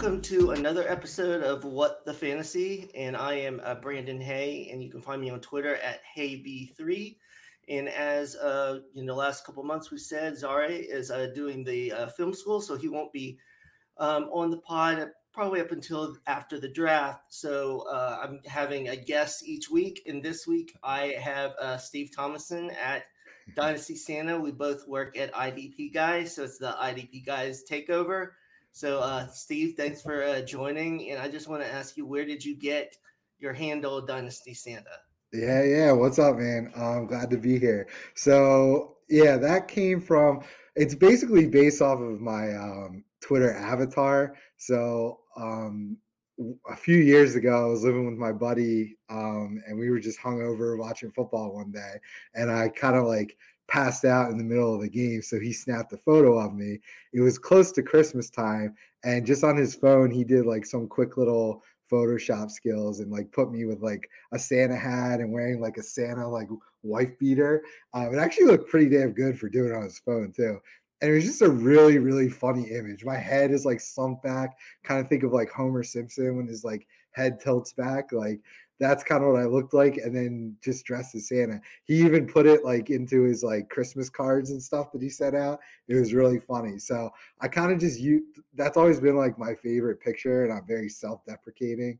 welcome to another episode of What the Fantasy. And I am Brandon Hay, and you can find me on Twitter at HeyB3. And as the last couple months we said, Zare is doing the film school, so he won't be on the pod probably up until after the draft. So I'm having a guest each week. And this week I have Steve Thomason at Dynasty Santa. We both work at IDP Guys, so it's the IDP Guys takeover. So, Steve, thanks for joining. And I just want to ask you, where did you get your handle, Dynasty Santa? Yeah. What's up, man? I'm glad to be here. So, yeah, that came from, it's basically based off of my Twitter avatar. So, a few years ago, I was living with my buddy, and we were just hungover watching football one day, and I kind of like passed out in the middle of the game. So he snapped a photo of me. It was close to Christmas time, and just on his phone, he did like some quick little Photoshop skills and like put me with like a Santa hat and wearing like a Santa like wife beater. It actually looked pretty damn good for doing it on his phone too. And it was just a really, really funny image. My head is like slumped back. Kind of think of like Homer Simpson when his like head tilts back. Like that's kind of what I looked like. And then just dressed as Santa. He even put it like into his like Christmas cards and stuff that he sent out. It was really funny. So I kind of just that's always been like my favorite picture, and I'm very self-deprecating.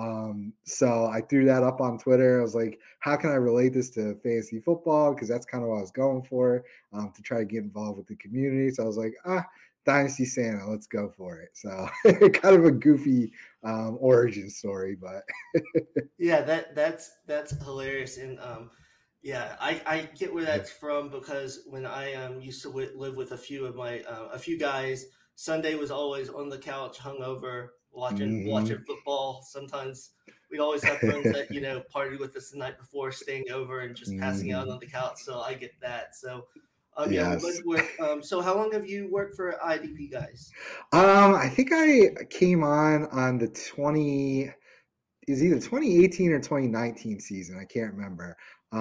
So I threw that up on Twitter. I was like, how can I relate this to fantasy football? Because that's kind of what I was going for, to try to get involved with the community. So I was like, Dynasty Santa, let's go for it. So kind of a goofy origin story, but Yeah, that's hilarious. And yeah, I get where that's from because when I used to live with a few of my a few guys, Sunday was always on the couch, hungover, watching football. Sometimes we'd always have friends that partied with us the night before, staying over and just passing out on the couch. So I get that. So yeah, we yes. both work. So how long have you worked for IDP Guys? I think I came on the 20 is either 2018 or 2019 season. I can't remember.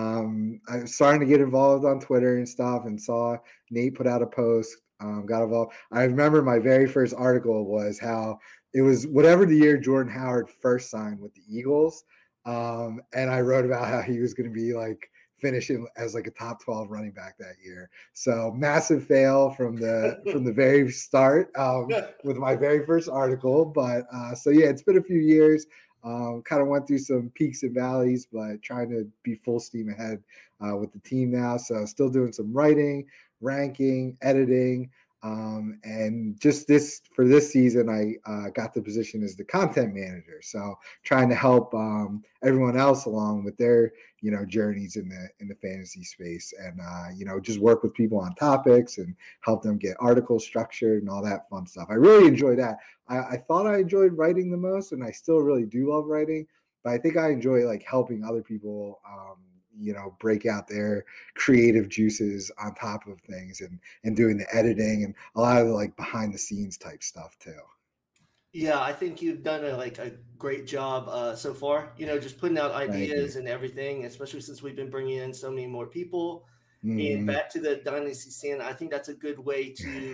I was starting to get involved on Twitter and stuff, and saw Nate put out a post. Got involved. I remember my very first article was how it was whatever the year Jordan Howard first signed with the Eagles, and I wrote about how he was going to be like finishing as like a top 12 running back that year. So massive fail from the very start, with my very first article. But so yeah, it's been a few years. Kind of went through some peaks and valleys, but trying to be full steam ahead with the team now. So still doing some writing, ranking, editing, and just for this season, I got the position as the content manager. So trying to help everyone else along with their journeys in the fantasy space, and just work with people on topics and help them get articles structured and all that fun stuff. I really enjoy that. I thought I enjoyed writing the most, and I still really do love writing, but I think I enjoy like helping other people, break out their creative juices on top of things, and doing the editing and a lot of the like behind the scenes type stuff too. Yeah, I think you've done a great job so far. Just putting out Thank you. ideas and everything, especially since we've been bringing in so many more people. And Mm. back to the Dynasty scene, I think that's a good way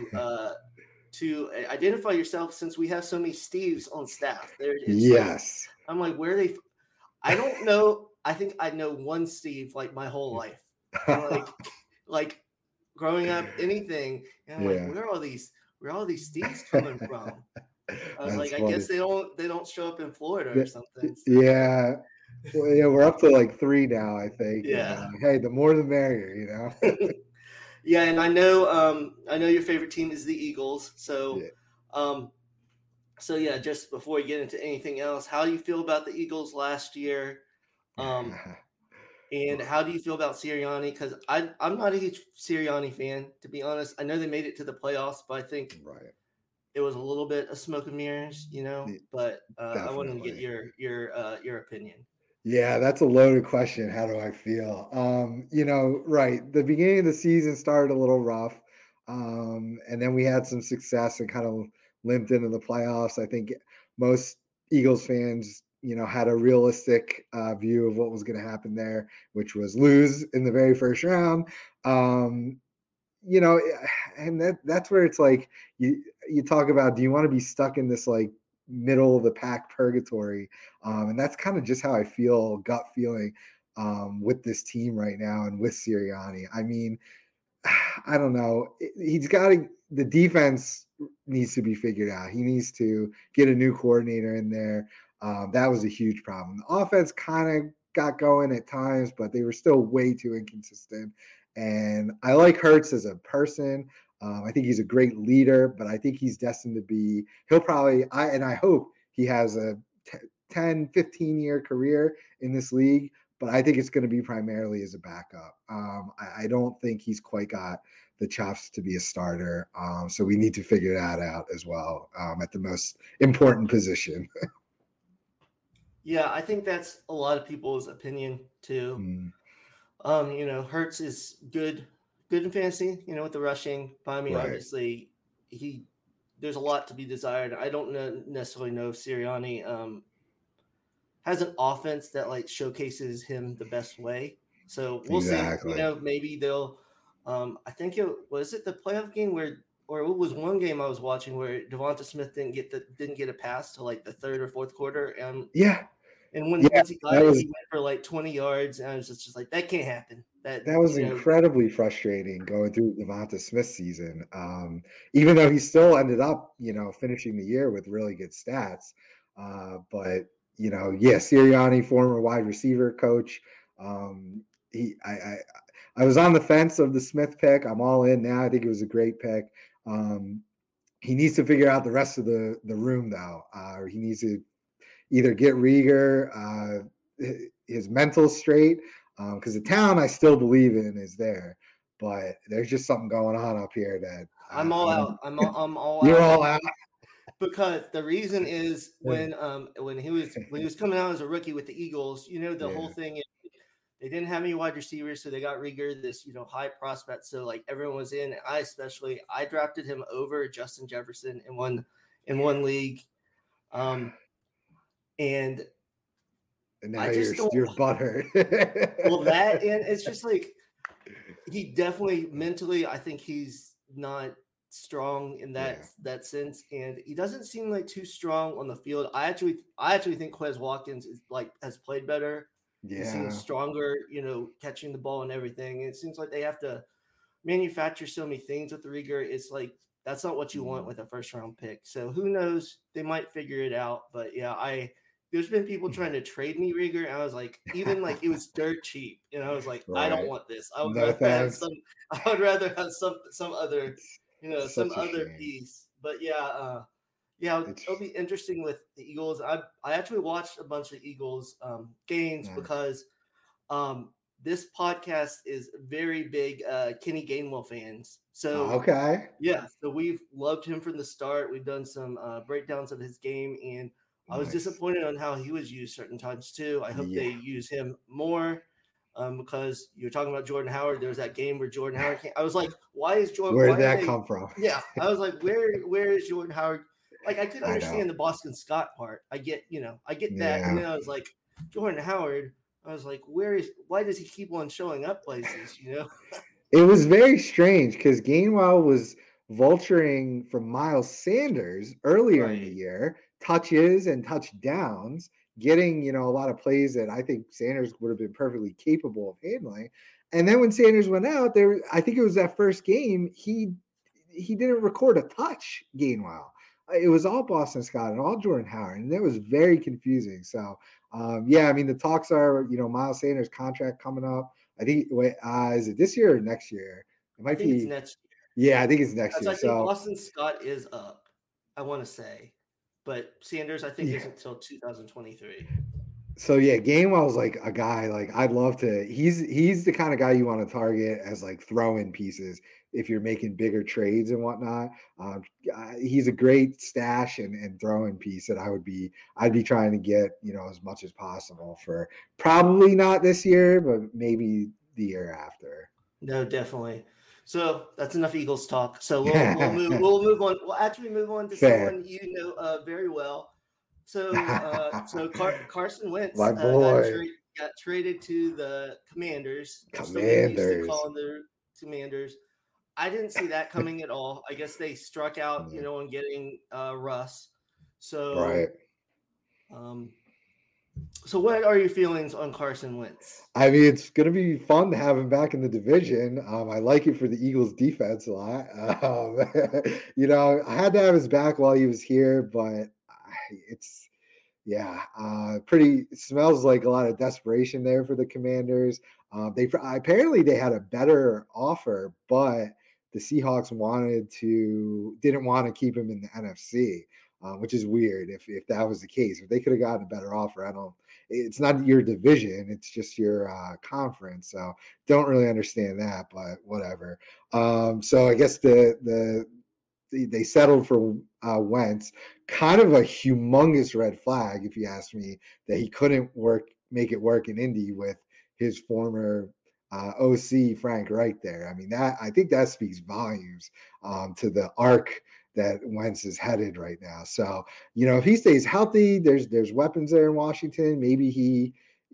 to identify yourself since we have so many Steves on staff. It's like Yes. I'm like, where are they? I don't know. I think I know one Steve like my whole life, and like growing up, anything. And I'm like, Yeah. where are all these Steves coming from? I was like, That's I funny. guess they don't show up in Florida or something. So Yeah. Well, yeah, we're up to like 3 now, I think. And yeah. hey, the more the merrier. Yeah, and I know your favorite team is the Eagles. So Yeah. um so yeah, just before we get into anything else, how do you feel about the Eagles last year? Um and how do you feel about Sirianni? Because I'm not a huge Sirianni fan, to be honest. I know they made it to the playoffs, but I think Right. it was a little bit of smoke and mirrors, But I wanted to get Definitely. your opinion. Yeah, that's a loaded question. How do I feel? Right. The beginning of the season started a little rough. And then we had some success and kind of limped into the playoffs. I think most Eagles fans, had a realistic view of what was going to happen there, which was lose in the very first round. Um, you know, and that's where it's like you talk about, do you want to be stuck in this like middle of the pack purgatory. And that's kind of just how I feel, gut feeling with this team right now and with Sirianni. I mean, I don't know. He's got to, the defense needs to be figured out. He needs to get a new coordinator in there. That was a huge problem. The offense kind of got going at times, but they were still way too inconsistent. And I like Hurts as a person. I think he's a great leader, but I think he's destined to be, he'll probably, I hope he has a 10, 15-year career in this league, but I think it's going to be primarily as a backup. I don't think he's quite got the chops to be a starter. So we need to figure that out as well at the most important position. Yeah, I think that's a lot of people's opinion too. Hurts is good in fantasy, with the rushing. But I mean, Right. obviously, there's a lot to be desired. I don't necessarily know if Sirianni has an offense that like showcases him the best way. So we'll see. Maybe they'll. I think it the playoff game or it was one game I was watching where Devonta Smith didn't get a pass to like the third or fourth quarter. And once he got it, he went for like 20 yards, and I was just like, that can't happen. That was incredibly frustrating going through Devonta Smith's season. Even though he still ended up, finishing the year with really good stats. But Sirianni, former wide receiver coach. I was on the fence of the Smith pick. I'm all in now. I think it was a great pick. He needs to figure out the rest of the room though. He needs to either get Rieger his mental straight, because the talent I still believe in is there, but there's just something going on up here that I'm all out. I'm all You're all out. Because the reason is when he was coming out as a rookie with the Eagles, the whole thing is they didn't have any wide receivers, so they got Rieger, this high prospect. So like everyone was in. I drafted him over Justin Jefferson in one league, and now you're butthurt. Well, that, and it's just like he definitely mentally, I think he's not strong in that sense, and he doesn't seem like too strong on the field. I actually think Quez Watkins has played better. Yeah. He seems stronger, catching the ball and everything. And it seems like they have to manufacture so many things with the Rieger. It's like that's not what you want with a first round pick. So who knows? They might figure it out. But yeah, there's been people trying to trade me Rieger, and I was like, even like it was dirt cheap, and I was like, I don't want this. I would rather have some other, some other piece. But yeah, it'll be interesting with the Eagles. I actually watched a bunch of Eagles games because this podcast is very big Kenny Gainwell fans. So so we've loved him from the start. We've done some breakdowns of his game, and I was disappointed on how he was used certain times too. I hope they use him more. Because you're talking about Jordan Howard. There was that game where Jordan Howard came. I was like, why is Jordan? Where did that come from? Yeah. I was like, where is Jordan Howard? Like, I couldn't understand the Boston Scott part. I get that. And then I was like, Jordan Howard, I was like, why does he keep on showing up places, It was very strange because Gainwell was vulturing from Miles Sanders earlier in the year, touches and touchdowns, getting, a lot of plays that I think Sanders would have been perfectly capable of handling. And then when Sanders went out there, I think it was that first game, he didn't record a touch, Gainwell. It was all Boston Scott and all Jordan Howard, and that was very confusing. So, the talks are, Miles Sanders' contract coming up. I think, is it this year or next year? It might be next year. Yeah, I think it's next year. I think Boston Scott is up, I want to say. But Sanders, I think, isn't until 2023. So Gainwell's like a guy like I'd love to. He's the kind of guy you want to target as like throw-in pieces if you're making bigger trades and whatnot. He's a great stash and throw-in piece that I'd be trying to get as much as possible for probably not this year, but maybe the year after. No, definitely. So that's enough Eagles talk. So we'll move on. We'll actually move on to someone very well. So Carson Wentz got traded to the Commanders. Used to call them the Commanders. I didn't see that coming at all. I guess they struck out, on getting Russ. So, Right. um, so what are your feelings on Carson Wentz? I mean, it's going to be fun to have him back in the division. I like it for the Eagles' defense a lot. I had to have his back while he was here, but it's yeah, pretty. It smells like a lot of desperation there for the Commanders. They apparently they had a better offer, but the Seahawks didn't want to keep him in the NFC, which is weird. If that was the case, if they could have gotten a better offer, I don't. It's not your division; it's just your conference. So don't really understand that, but whatever. So I guess they settled for Wentz. Kind of a humongous red flag, if you ask me, that he couldn't make it work in Indy with his former OC Frank Reich there. I mean, I think that speaks volumes to the arc that Wentz is headed right now. So, if he stays healthy, there's weapons there in Washington. Maybe he,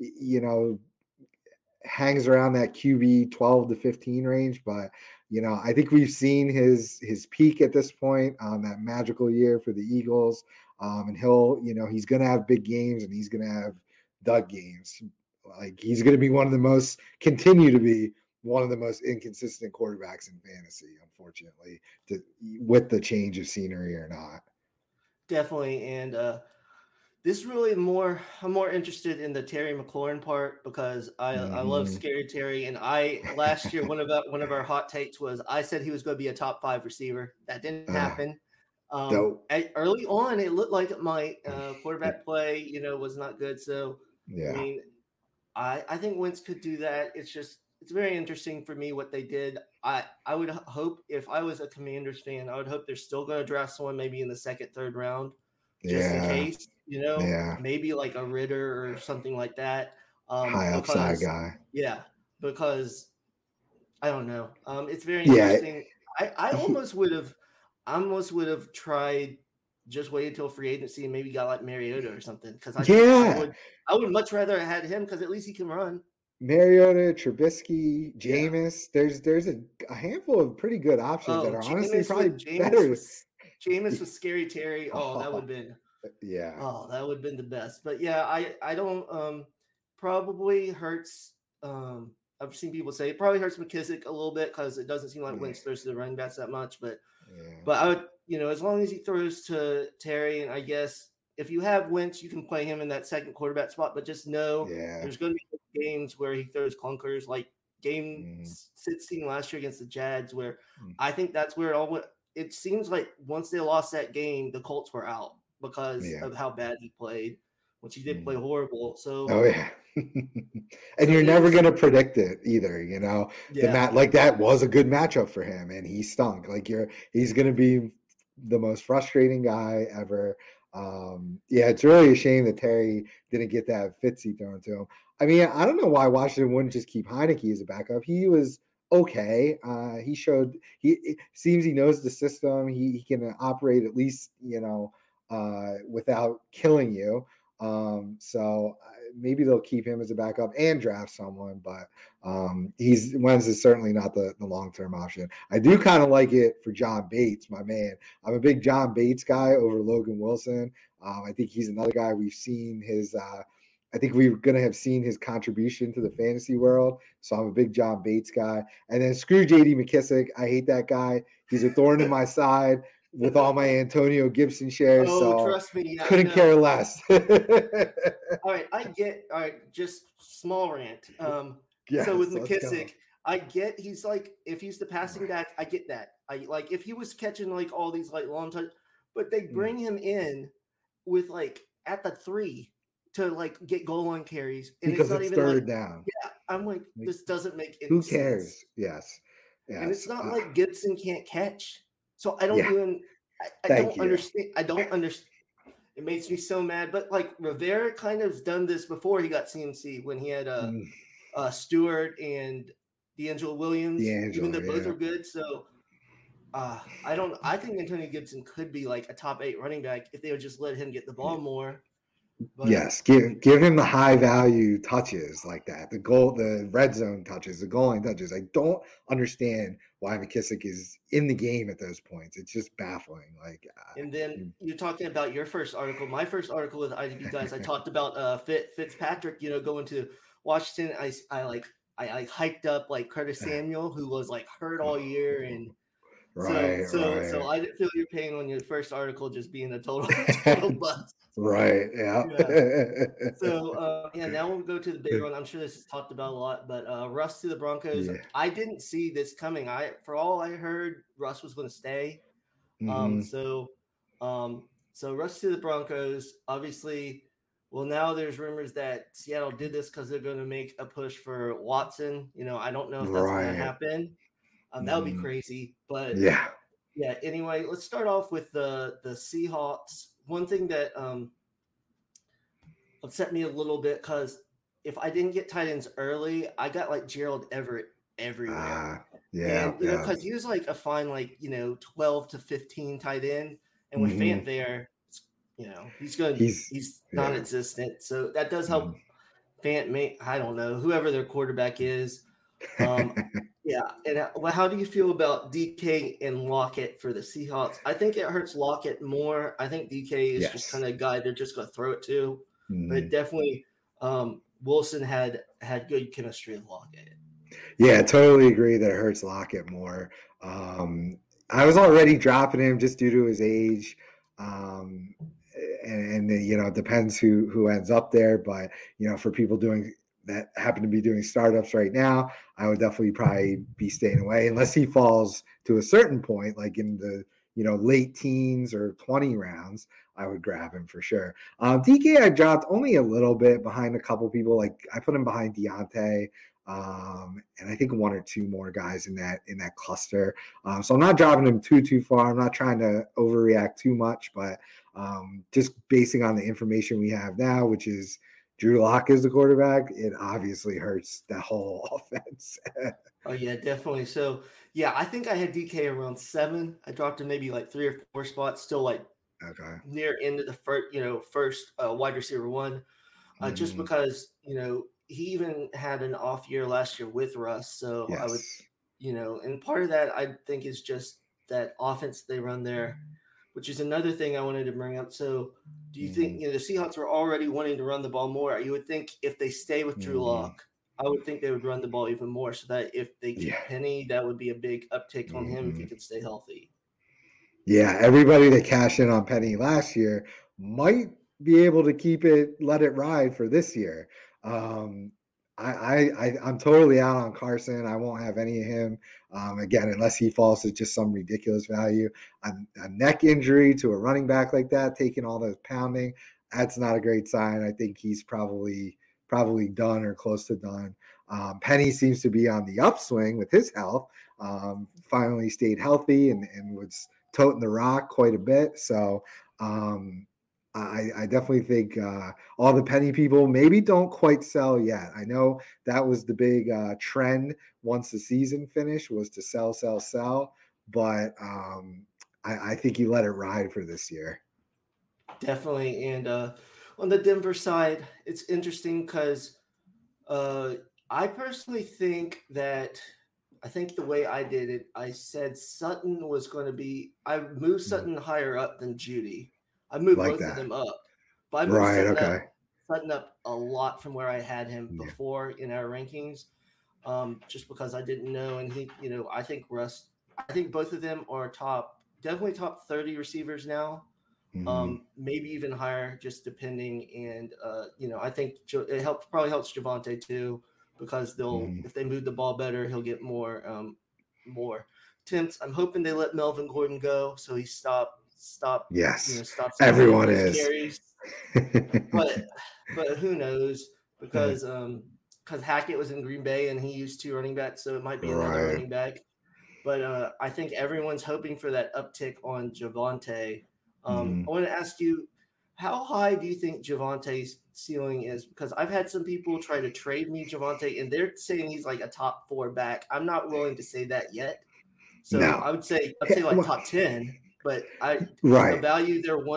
hangs around that QB 12 to 15 range, but I think we've seen his peak at this point, that magical year for the Eagles. And he's going to have big games and he's going to have dud games. Like he's going to be continue to be one of the most inconsistent quarterbacks in fantasy, unfortunately, with the change of scenery or not. Definitely. And this really I'm more interested in the Terry McLaurin part because I love Scary Terry, and last year one of our hot takes was I said he was going to be a top 5 receiver. That didn't happen. Early on, it looked like it might. Quarterback play, was not good. So yeah, I mean, I think Wentz could do that. It's very interesting for me what they did. I would hope if I was a Commanders fan, I would hope they're still going to draft someone maybe in the second, third round, just in case. Maybe like a Ritter or something like that. High upside guy. Yeah, because I don't know. It's very interesting. I almost would have tried just wait until free agency and maybe got like Mariota or something because I would much rather have had him because at least he can run. Mariota, Trubisky, Jameis. Yeah. There's a handful of pretty good options that are honestly probably better. Jameis with Scary Terry. Oh, that would have been. Yeah. Oh, that would have been the best. But yeah, I don't probably hurts. I've seen people say it probably hurts McKissick a little bit because it doesn't seem like Wentz throws to the running backs that much. But I would, as long as he throws to Terry, and I guess if you have Wentz, you can play him in that second quarterback spot. But just know there's going to be games where he throws clunkers, like game 16 last year against the Jags, where I think that's where it all went. It seems like once they lost that game, the Colts were out because of how bad he played, which he did play horrible. So, and you're never going to predict it either. That was a good matchup for him and he stunk. He's going to be the most frustrating guy ever. It's really a shame that Terry didn't get that Fitzy thrown to him. I mean, I don't know why Washington wouldn't just keep Heineke as a backup. He was okay. It seems he knows the system. He can operate at least, without killing you. So maybe they'll keep him as a backup and draft someone, but Wentz is certainly not the long-term option. I do kind of like it for John Bates, my man. I'm a big John Bates guy over Logan Wilson. I think he's another guy we've seen his I think we're going to have seen his contribution to the fantasy world. So I'm a big John Bates guy. And then screw J.D. McKissick. I hate that guy. He's a thorn in my side with all my Antonio Gibson shares. Oh, so trust me. Couldn't care less. All right. Just small rant. So with McKissick, I get he's like, if he's the passing back, I get that. I like if he was catching like all these like long touch, but they bring him in with like at the 3 to like get goal line carries. And because it's not even third down. Yeah. I'm like, this doesn't make any sense. Who cares? Yes. And it's not like Gibson can't catch. So I don't I don't understand. I don't understand. It makes me so mad. But like Rivera kind of done this before he got CMC when he had Stewart and D'Angelo Williams, even though both are good. So I think Antonio Gibson could be like a top 8 running back if they would just let him get the ball more. But Yes, give him the high value touches like that. The red zone touches, the goal line touches. I don't understand why McKissic is in the game at those points. It's just baffling. Like, and then you're talking about your first article. My first article with IDB guys, I talked about Fitzpatrick, going to Washington. I hyped up like Curtis Samuel, who was like hurt all year, and right, so I didn't feel your pain on your first article just being a total bust. Right. Yeah. So now we'll go to the big one. I'm sure this is talked about a lot, but Russ to the Broncos. Yeah. I didn't see this coming. For all I heard, Russ was going to stay. Mm-hmm. So Russ to the Broncos. Obviously, well, now there's rumors that Seattle did this because they're going to make a push for Watson. I don't know if that's going to happen. That would be crazy, but yeah. Anyway, let's start off with the Seahawks. One thing that upset me a little bit, because if I didn't get tight ends early, I got like Gerald Everett everywhere. And because he was like a fine 12 to 15 tight end, and with Fant there, he's non-existent. So that does help Fant. I don't know, whoever their quarterback is. And how do you feel about DK and Lockett for the Seahawks? I think it hurts Lockett more. I think DK is just kind of a guy they're just going to throw it to. But definitely Wilson had good chemistry with Lockett. Yeah, totally agree that it hurts Lockett more. I was already dropping him just due to his age. And it depends who ends up there. But, for people that happen to be doing startups right now, I would definitely probably be staying away unless he falls to a certain point, like in the late teens or 20 rounds. I would grab him for sure. DK I dropped only a little bit behind a couple people. Like I put him behind Deontay, and I think one or two more guys in that cluster. So I'm not dropping him too far. I'm not trying to overreact too much, but just basing on the information we have now, which is Drew Lock is the quarterback, it obviously hurts the whole offense. Oh, yeah, definitely. So, I think I had DK around 7. I dropped him maybe like 3 or 4 spots, still like near end of the first wide receiver 1, just because, he even had an off year last year with Russ. So I would, and part of that I think is just that offense they run there, which is another thing I wanted to bring up. So do you think, the Seahawks were already wanting to run the ball more? You would think if they stay with Drew Lock, I would think they would run the ball even more, so that if they keep Penny, that would be a big uptick on him if he could stay healthy. Yeah, everybody that cashed in on Penny last year might be able to let it ride for this year. I'm totally out on Carson. I won't have any of him again unless he falls to just some ridiculous value. A neck injury to a running back like that, taking all the pounding, that's not a great sign. I think he's probably done or close to done. Penny seems to be on the upswing with his health. Finally stayed healthy and was toting the rock quite a bit. So I definitely think all the Penny people maybe don't quite sell yet. I know that was the big trend once the season finished, was to sell. But I think you let it ride for this year. Definitely. And on the Denver side, it's interesting because I personally think that the way I did it, I said Sutton was going to be – I moved Sutton higher up than Judy. I moved both of them up. But I moved Sutton up a lot from where I had him before in our rankings, just because I didn't know. And he, I think both of them are definitely top 30 receivers now. Maybe even higher, just depending. And I think it probably helps Javonte too, because if they move the ball better, he'll get more attempts. I'm hoping they let Melvin Gordon go, so he stop. Yes, stops everyone is. Carries. but who knows, because Hackett was in Green Bay and he used 2 running backs, so it might be another running back. But I think everyone's hoping for that uptick on Javonte. I want to ask you, how high do you think Javonte's ceiling is? Because I've had some people try to trade me Javonte, and they're saying he's like a top 4 back. I'm not willing to say that yet. So I would say like top 10, but the value they're wanting,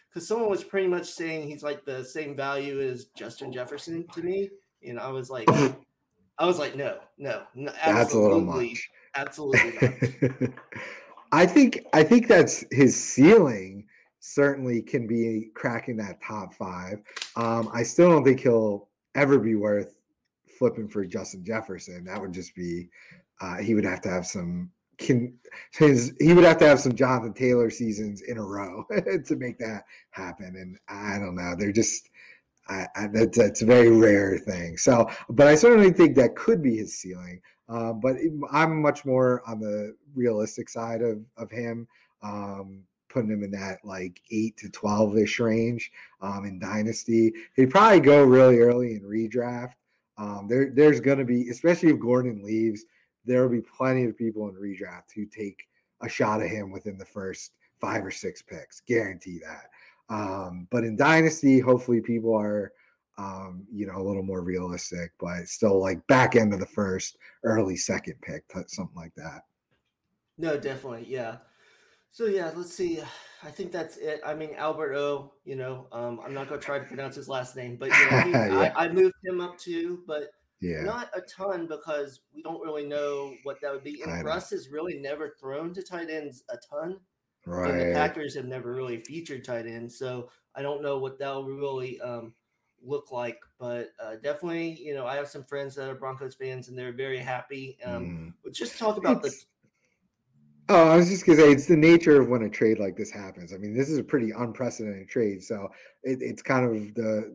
because someone was pretty much saying he's like the same value as Justin Jefferson to me, and I was like, no, That's a little absolutely, much. absolutely not. I think that's his ceiling. Certainly can be cracking that top 5. I still don't think he'll ever be worth flipping for Justin Jefferson. That would just be he would have to have some he would have to have some Jonathan Taylor seasons in a row to make that happen. And I don't know. They're just that's a very rare thing. So, but I certainly think that could be his ceiling. But I'm much more on the realistic side of him, putting him in that like 8 to 12-ish range in Dynasty. He'd probably go really early in redraft. There's going to be, especially if Gordon leaves, there will be plenty of people in redraft who take a shot at him within the first 5 or 6 picks. Guarantee that. But in Dynasty, hopefully people are, a little more realistic, but still like back end of the first, early second pick, something like that. No, definitely, yeah. So yeah, let's see. I think that's it. I mean, Albert O. I'm not gonna try to pronounce his last name, but Yeah, I moved him up too, but yeah, not a ton because we don't really know what that would be. And I know. Russ has really never thrown to tight ends a ton, and the Right. Packers have never really featured tight ends, so I don't know what that'll really look like. But definitely, I have some friends that are Broncos fans, and they're very happy. But just talk about the It's Oh, I was just gonna say it's the nature of when a trade like this happens. I mean, this is a pretty unprecedented trade, so it's kind of the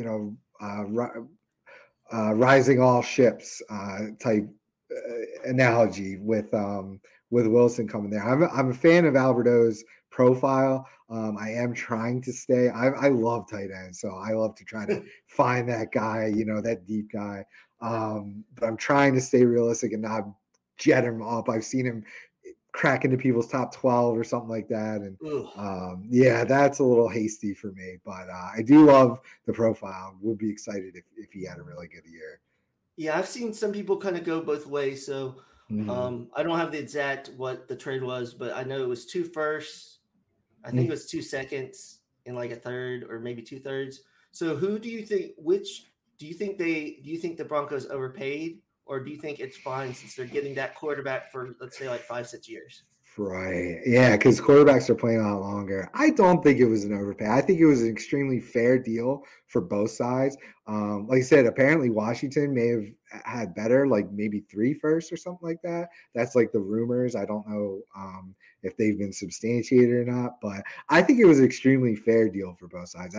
rising all ships type analogy with Wilson coming there. I'm a fan of Alberto's profile. I am trying to stay. I love tight ends, so I love to try to find that guy, that deep guy. But I'm trying to stay realistic and not jet him up. I've seen him crack into people's top 12 or something like that. And ugh. yeah, that's a little hasty for me, but I do love the profile. Would be excited if he had a really good year. Yeah, I've seen some people kind of go both ways. So Mm-hmm. I don't have the exact what the trade was, but I know it was 2 firsts. I think it was 2 seconds and like a third or maybe 2 thirds. So who do you think? Which do you think Do you think the Broncos overpaid, or do you think it's fine since they're getting that quarterback for let's say like 5 6 years? Right. Yeah, because quarterbacks are playing a lot longer. I don't think it was an overpay. I think it was an extremely fair deal for both sides. Like I said, apparently Washington may have had better, like maybe 3 firsts or something like that. That's like the rumors. I don't know if they've been substantiated or not, but I think it was an extremely fair deal for both sides.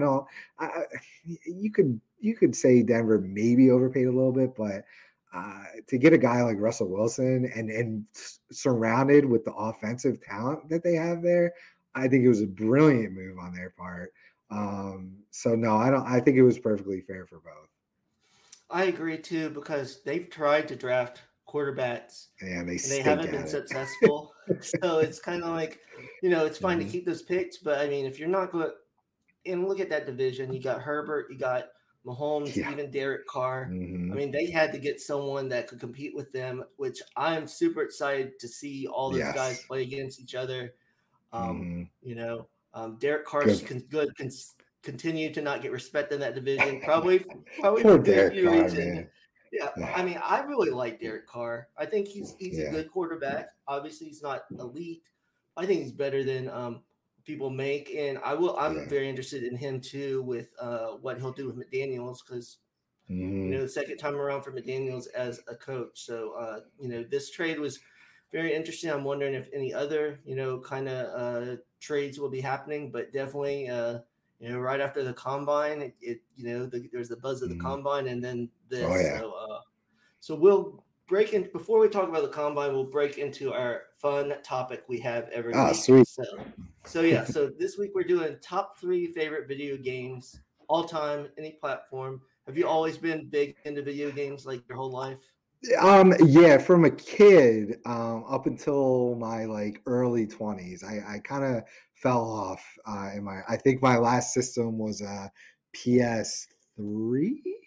You could say Denver maybe overpaid a little bit, but to get a guy like Russell Wilson and surrounded with the offensive talent that they have there, I think it was a brilliant move on their part. So no, I don't. I think it was perfectly fair for both. I agree too because they've tried to draft quarterbacks And they and they stink haven't been at it. successful. So it's kind of like, it's fine to Mhm. keep those picks, but I mean, if you're not going to, and look at that division, you got Herbert, you got Mahomes, Yeah. even Derek Carr. I Hmm. mean, they had to get someone that could compete with them, which I'm super excited to see all those guys Yes. play against each other. Um, Hmm. Derek Carr Good. can continue to not get respect in that division, probably Poor for good Derek few Carr, reason. man. Yeah, I mean, I really like Derek Carr. I think he's a Yeah. good quarterback. Obviously, he's not elite. I think he's better than people make, and I'm Yeah. very interested in him too with what he'll do with McDaniel's because Hmm. the second time around for McDaniel's as a coach. So this trade was very interesting. I'm wondering if any other kind of trades will be happening, but definitely right after the combine, there's the buzz of the Hmm. combine, and then Oh this. yeah. So we'll break in before we talk about the combine. We'll break into our fun topic we have every Ah, week. sweet. So yeah. So this week we're doing top 3 favorite video games all time, any platform. Have you always been big into video games like your whole life? Yeah, from a kid up until my like early 20s, I kind of fell off I think my last system was a PS3.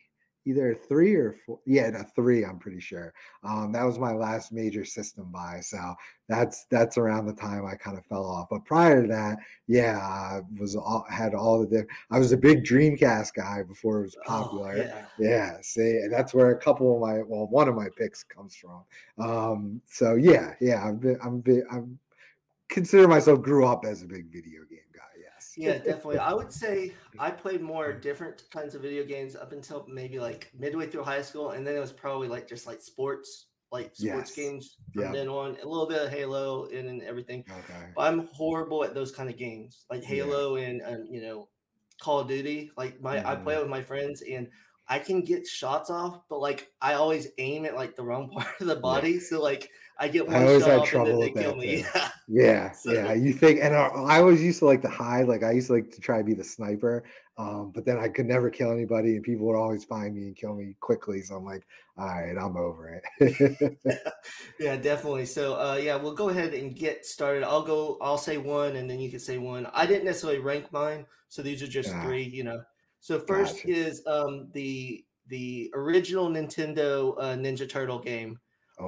either 3 or 4. Yeah, no, 3, I'm pretty sure. That was my last major system buy. So that's around the time I kind of fell off. But prior to that, yeah, I had all I was a big Dreamcast guy before it was Oh popular. yeah. Yeah, see, and that's where a couple of one of my picks comes from. So yeah, I'm consider myself grew up as a big video game guy. Yes. Yeah, definitely. I would say I played more different kinds of video games up until maybe like midway through high school, and then it was probably like just like sports Yes. games from Yep. then on. A little bit of Halo and everything, Okay. but I'm horrible at those kind of games, like Yeah. Halo and Call of Duty. Like I play Mhm. it with my friends, and I can get shots off, but like I always aim at like the wrong part of the Yeah. body, so like I get I one always shot had off and then trouble they with kill that me. too. Yeah. Yeah, So yeah. You think, and I always used to like to hide. Like I used to like to try to be the sniper, but then I could never kill anybody, and people would always find me and kill me quickly. So I'm like, all right, I'm over it. yeah, definitely. So, yeah, we'll go ahead and get started. I'll say one, and then you can say one. I didn't necessarily rank mine, so these are just Ah, three. So first gotcha. is the original Nintendo Ninja Turtle game.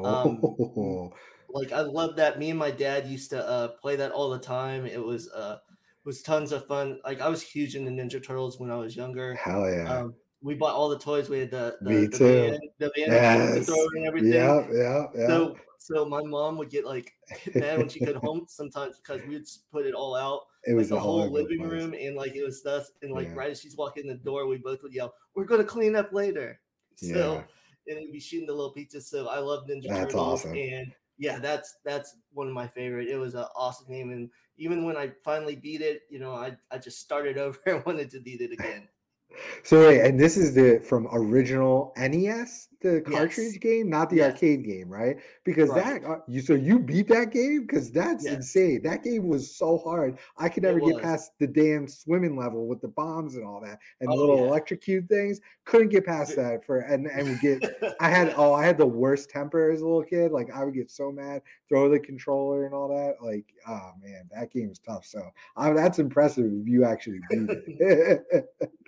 M Oh, like, I love that. Me and my dad used to, play that all the time. It was tons of fun. Like, I was huge into Ninja Turtles when I was younger. hell yeah. We bought all the toys. We had the Me the the van too. the van to throw Yes. in and everything. Yep, yep, yep. So my mom would get mad when she got home sometimes because we would put it all out, It like was the all whole over the living place. room, and like it was dust. And like Yeah, right as she's walking in the door, we both would yell, "We're gonna clean up later." yeah. So and we'd be shooting the little pizza. So I love Ninja That's Turtles, awesome. and yeah, that's one of my favorite. It was an awesome game, and even when I finally beat it, I just started over and wanted to beat it again. So wait, and this is the from original NES, the Yes, cartridge game, not the yes, arcade game, right? Because right. you beat that game because that's Yes, insane. That game was so hard. I could it never get was. past the damn swimming level with the bombs and all that and the Oh little yeah. electrocute things. Couldn't get past that for and would get. I had the worst temper as a little kid. Like I would get so mad, throw the controller and all that. Like oh man, that game was tough. So that's impressive if you actually beat it.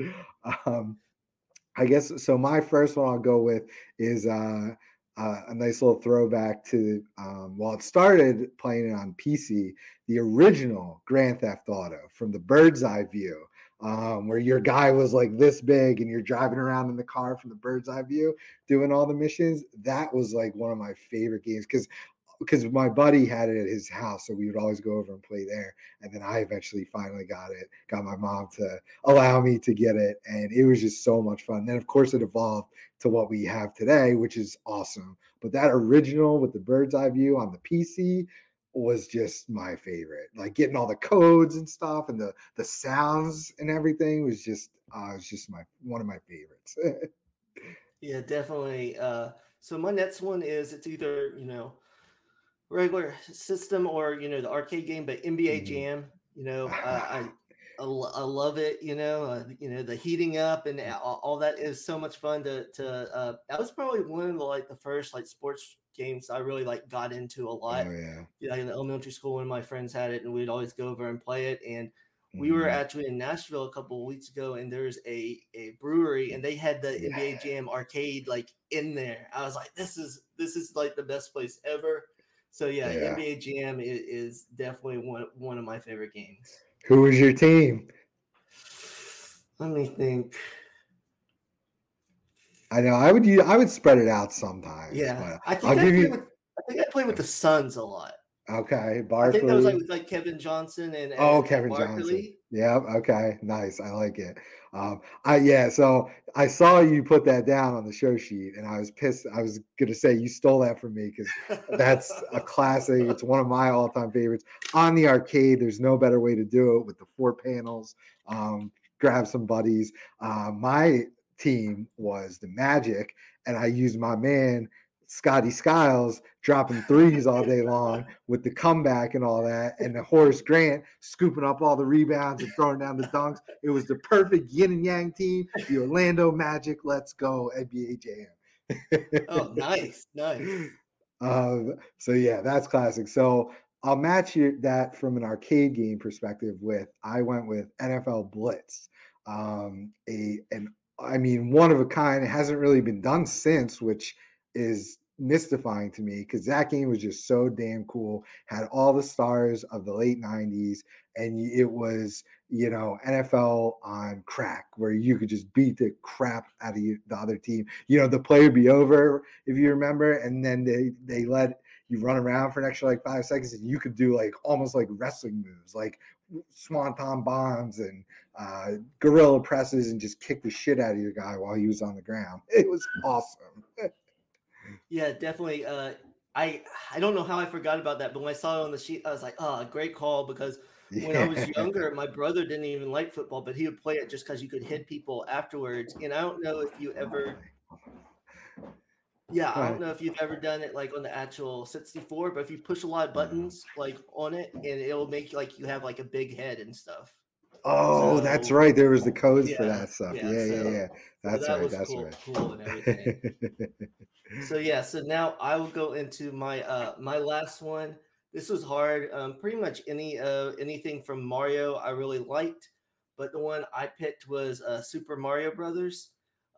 um, I guess so. My first one I'll go with is a nice little throwback to well, it started playing it on PC, the original Grand Theft Auto from the bird's eye view, where your guy was like this big and you're driving around in the car from the bird's eye view doing all the missions. That was like one of my favorite games because my buddy had it at his house, so we would always go over and play there. And then I eventually finally got my mom to allow me to get it, and it was just so much fun. Then of course it evolved to what we have today, which is awesome. But that original with the bird's eye view on the PC was just my favorite. Like getting all the codes and stuff, and the sounds and everything was just my one of my favorites. Yeah, definitely. So my next one is it's either, regular system or, the arcade game, but NBA Mhm. Jam, I love it, the heating up and all that is so much fun that was probably one of the first like sports games I really like got into a lot. Oh yeah. Yeah, in elementary school, one of my friends had it and we'd always go over and play it. And we were Mhm. actually in Nashville a couple of weeks ago, and there's a brewery, and they had the Yeah. NBA Jam arcade like in there. I was like, this is like the best place ever. So yeah, Yeah. NBA Jam is definitely one of my favorite games. Who was your team? Let me think. I know I would spread it out sometimes, Yeah, but I I'll think I give played you with I think I played with the Suns a lot. okay, I think that was like Barkley. with like Kevin Johnson and and Kevin Johnson. Barkley. Yeah, okay, nice. I like it. I yeah, so I saw you put that down on the show sheet and I was pissed. I was gonna say you stole that from me because that's a classic. It's one of my all-time favorites. On the arcade, there's no better way to do it with the four panels. Grab some buddies. My team was the Magic, and I used my man Scotty Skiles dropping threes all day long with the comeback and all that, and the Horace Grant scooping up all the rebounds and throwing down the dunks. It was the perfect yin and yang team. The Orlando Magic, let's go NBA Oh, Jam. nice, nice. So yeah, that's classic. So I'll match that from an arcade game perspective with I went with NFL Blitz, a an I mean, one of a kind. It hasn't really been done since, which is mystifying to me because that game was just so damn cool. Had all the stars of the late '90s, and it was NFL on crack, where you could just beat the crap out of the other team. The play would be over if you remember, and then they let you run around for an extra like 5 seconds, and you could do like almost like wrestling moves, like swanton bombs and gorilla presses, and just kick the shit out of your guy while he was on the ground. It was awesome. Yeah, definitely. I don't know how I forgot about that, but when I saw it on the sheet, I was like, oh, great call, because when I was younger, my brother didn't even like football, but he would play it just because you could hit people afterwards. And I don't know if you ever I don't know if you've ever done it like on the actual 64, but if you push a lot of buttons like on it, and it'll make like you have like a big head and stuff. Oh, that's right. There was the codes for that stuff. Yeah. Yeah. That's that right. was That's cool, right. cool and everything. So now I will go into my my last one. This was hard. Pretty much anything from Mario I really liked, but the one I picked was Super Mario Brothers.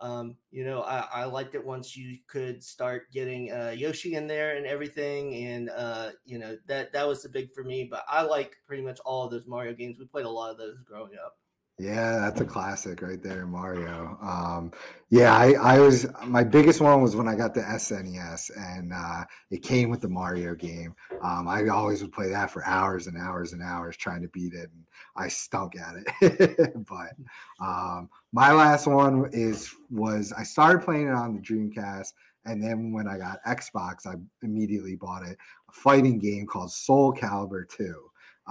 I liked it once you could start getting Yoshi in there and everything, and that was the big for me. But I like pretty much all of those Mario games. We played a lot of those growing up. Yeah, that's a classic right there, Mario. I was my biggest one was when I got the SNES, and it came with the Mario game. I always would play that for hours and hours and hours trying to beat it, and I stunk at it. But my last one was I started playing it on the Dreamcast, and then when I got Xbox, I immediately bought it. A fighting game called Soul Calibur 2.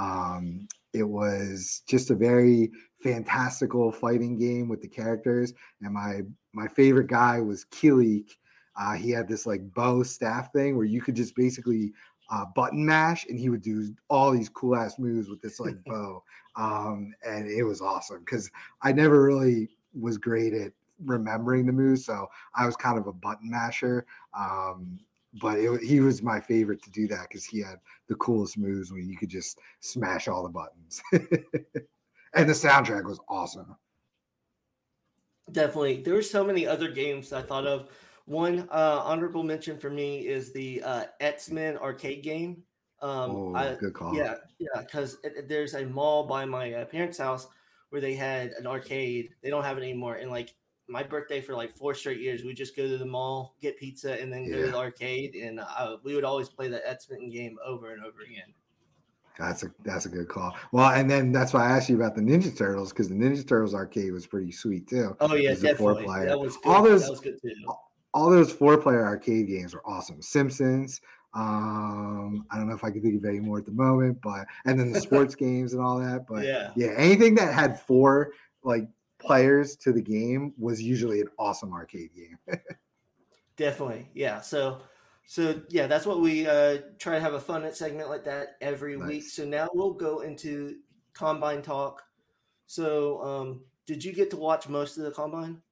It was just a very fantastical fighting game with the characters, and my favorite guy was Kilik. He had this like bow staff thing where you could just basically button mash, and he would do all these cool ass moves with this like bow, and it was awesome because I never really was great at remembering the moves, so I was kind of a button masher. But he was my favorite to do that because he had the coolest moves where you could just smash all the buttons. And the soundtrack was awesome. Definitely. There were so many other games I thought of. One honorable mention for me is the X-Men arcade game. Good call. Yeah, because there's a mall by my parents' house where they had an arcade. They don't have it anymore. And like my birthday for like 4 straight years, we just go to the mall, get pizza, and then go to the arcade. And we would always play the X-Men game over and over again. That's a good call. Well, and then that's why I asked you about the Ninja Turtles, because the Ninja Turtles arcade was pretty sweet too. Oh yeah, definitely. That was good. That was good too. All those 4-player arcade games were awesome. Simpsons. I don't know if I can think of any more at the moment, and then the sports games and all that. But yeah, anything that had 4 like players to the game was usually an awesome arcade game. Definitely, yeah. So yeah, that's what we try to have a fun segment like that every week. So now we'll go into Combine talk. So did you get to watch most of the Combine?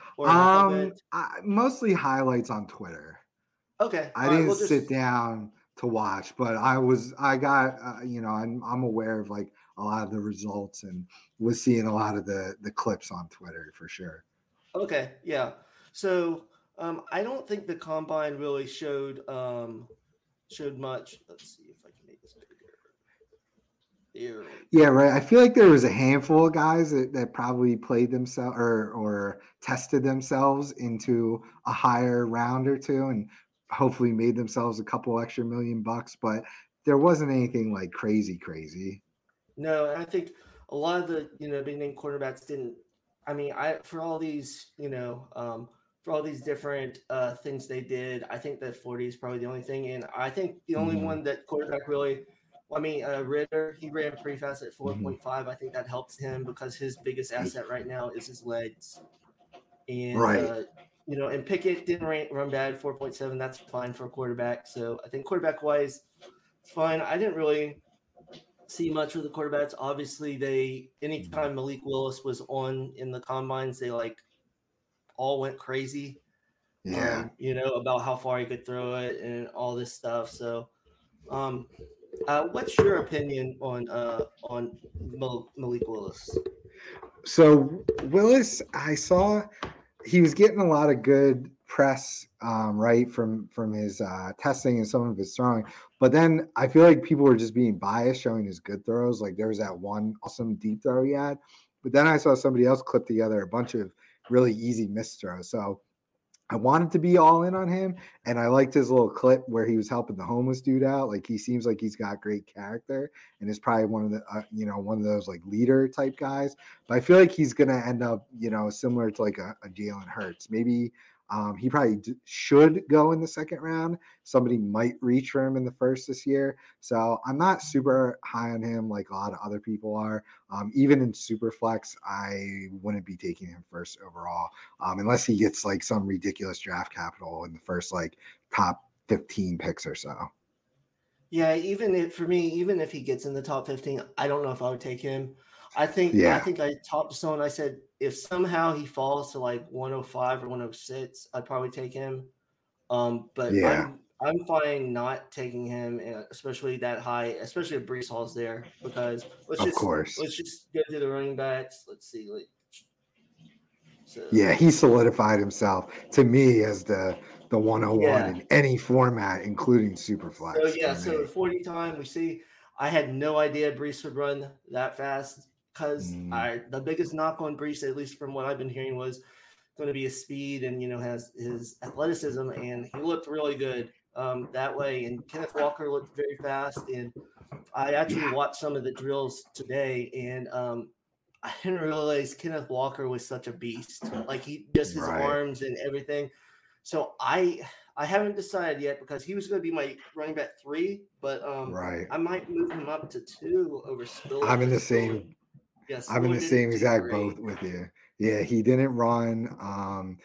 Mostly highlights on Twitter. Okay. I didn't sit down to watch, but I'm aware of like a lot of the results and was seeing a lot of the clips on Twitter for sure. Okay. Yeah. So I don't think the Combine really showed much. Let's see if I can make this bigger. Yeah, right. I feel like there was a handful of guys that probably played themselves or tested themselves into a higher round or two and hopefully made themselves a couple extra $1 million, but there wasn't anything like crazy. No, I think a lot of the big name quarterbacks didn't. I mean, for all these for all these different things they did, I think that 40 is probably the only thing, and I think the only one that quarterback really. I mean, Ritter, he ran pretty fast at 4.5. I think that helps him because his biggest asset right now is his legs. And, and Pickett didn't run bad, 4.7. That's fine for a quarterback. So I think quarterback-wise, it's fine. I didn't really see much with the quarterbacks. Obviously, anytime Malik Willis was on in the combines, they, like, all went crazy. Yeah. About how far he could throw it and all this stuff. So, what's your opinion on Malik Willis? So Willis, I saw he was getting a lot of good press, right, from his testing and some of his throwing. But then I feel like people were just being biased, showing his good throws. Like there was that one awesome deep throw he had, but then I saw somebody else clip together a bunch of really easy missed throws. So I wanted to be all in on him, and I liked his little clip where he was helping the homeless dude out. Like he seems like he's got great character, and is probably one of the one of those like leader type guys. But I feel like he's gonna end up similar to like a Jalen Hurts. Maybe he probably should go in the second round. Somebody might reach for him in the first this year, so I'm not super high on him like a lot of other people are. Even in Superflex, I wouldn't be taking him first overall unless he gets like some ridiculous draft capital in the first like top 15 picks or so. Yeah, for me, even if he gets in the top 15, I don't know if I would take him. I think I talked to someone. I said if somehow he falls to like 105 or 106, I'd probably take him. But I'm fine not taking him, especially that high, especially if Breece Hall's there, because let's just go to the running backs. Let's see. He solidified himself to me as the 101 in any format, including Superflex. So 40 time we see. I had no idea Breece would run that fast because the biggest knock on Breece, at least from what I've been hearing, was going to be his speed and has his athleticism, and he looked really good that way. And Kenneth Walker looked very fast, and I actually watched some of the drills today, and I didn't realize Kenneth Walker was such a beast. Like his arms and everything. So I haven't decided yet because he was going to be my running back 3, but I might move him up to 2 over Spiller. I'm in the same. I'm in the same exact boat with you. Yeah, he didn't run. I'm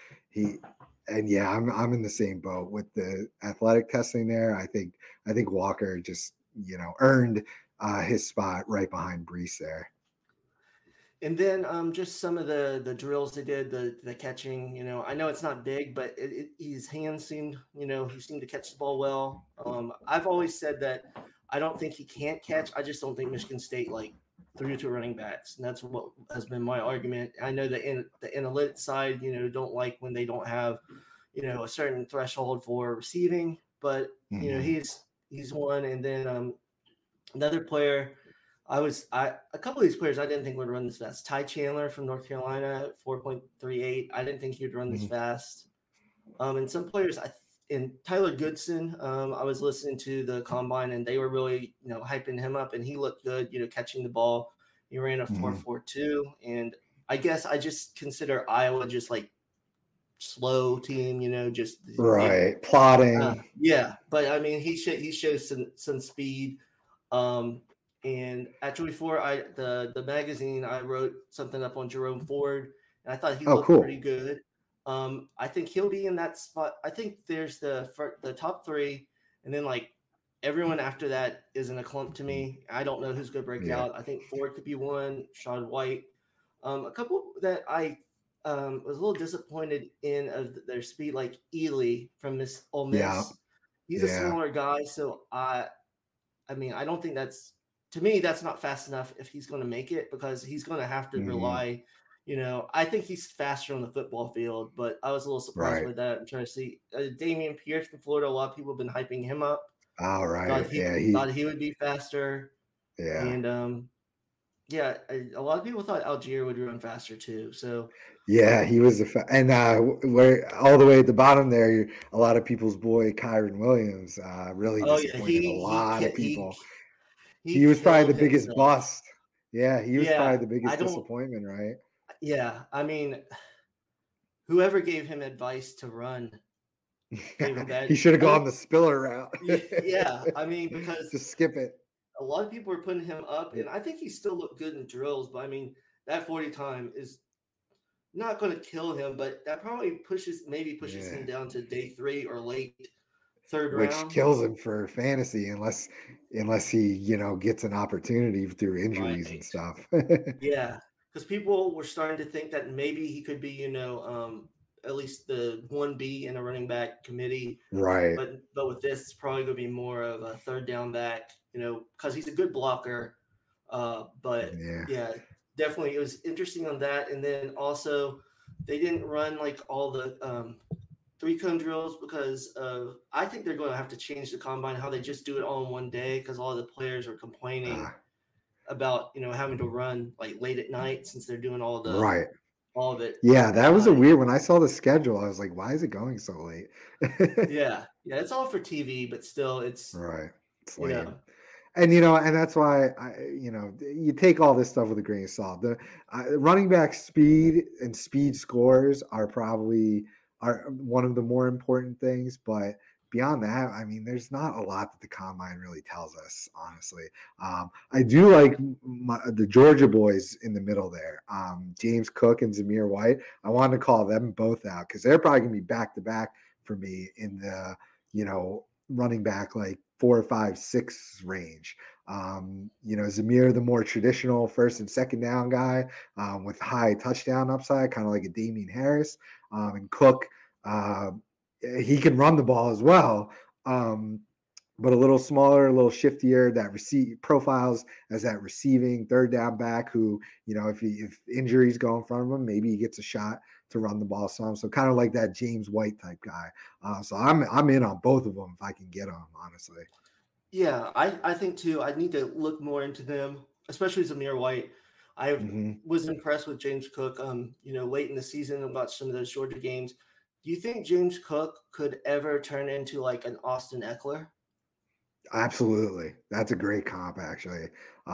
in the same boat with the athletic testing there. I think Walker just earned his spot right behind Breece there. And then just some of the drills they did, the catching. I know it's not big, but his hands seemed, he seemed to catch the ball well. I've always said that I don't think he can't catch. I just don't think Michigan State threw to running backs, and that's what has been my argument. I know that in the analytics side, don't like when they don't have, a certain threshold for receiving, but he's one. And then another player. A couple of these players I didn't think would run this fast. Ty Chandler from North Carolina, 4.38. I didn't think he would run this fast. And some players, and Tyler Goodson, I was listening to the combine, and they were really, hyping him up, and he looked good, catching the ball. He ran a 4.42, and I guess I just consider Iowa just like slow team, just plotting. But I mean, he shows some speed. And actually, for the magazine, I wrote something up on Jerome Ford, and I thought he looked pretty good. I think he'll be in that spot. I think there's the top 3, and then everyone after that is in a clump to me. I don't know who's going to break out. I think Ford could be one. Shaun White, a couple that I was a little disappointed in of their speed, like Ely from Miss Ole Miss. Yeah. He's a smaller guy, so I mean, I don't think that's. To me, that's not fast enough if he's going to make it, because he's going to have to rely, I think he's faster on the football field, but I was a little surprised with that. I'm trying to see Damian Pierce from Florida. A lot of people have been hyping him up. All right. Thought he would be faster. Yeah. And a lot of people thought Algier would run faster too. So yeah, he was and we're all the way at the bottom there. A lot of people's boy Kyren Williams really disappointed a lot of people. He was probably the biggest bust. Yeah, he was probably the biggest disappointment, right? Yeah, I mean, whoever gave him advice to run, he should have gone the Spiller route. Yeah, I mean, because just skip it. A lot of people are putting him up, and I think he still looked good in drills. But I mean, that 40 time is not going to kill him, but that probably pushes him down to day 3 or late. Third round, which kills him for fantasy unless he gets an opportunity through injuries and stuff. Yeah, because people were starting to think that maybe he could be at least the 1B in a running back committee, right? But with this, it's probably going to be more of a third down back, because he's a good blocker. But definitely, it was interesting on that. And then also, they didn't run like all the 3 cone drills because I think they're going to have to change the combine how they just do it all in one day because all the players are complaining Ah, about having to run like late at night since they're doing right. all of it Yeah, at that was a night. weird when I saw the schedule, I was like, "Why is it going so late?" Yeah, yeah, it's all for TV, but still, it's Right. It's you lame. know, And and that's why you take all this stuff with a grain of salt. The running back speed and speed scores are one of the more important things, but beyond that, I mean, there's not a lot that the combine really tells us, honestly. I do like the Georgia boys in the middle there, James Cook and Zamir White. I wanted to call them both out because they're probably going to be back to back for me in the running back like 4, 5, 6 range. Zamir, the more traditional first and second down guy with high touchdown upside, kind of like a Damian Harris. And Cook, uh, he can run the ball as well, but a little smaller, a little shiftier. That receive profiles as that receiving third down back who, if injuries go in front of him, maybe he gets a shot to run the ball some. So kind of like that James White type guy. So I'm in on both of them if I can get them, honestly. yeah, I think too. I need to look more into them, especially Zamir White. I Mm-hmm. was impressed with James Cook. Late in the season about some of those Georgia games. Do you think James Cook could ever turn into like an Austin Eckler? Absolutely. That's a great comp, actually.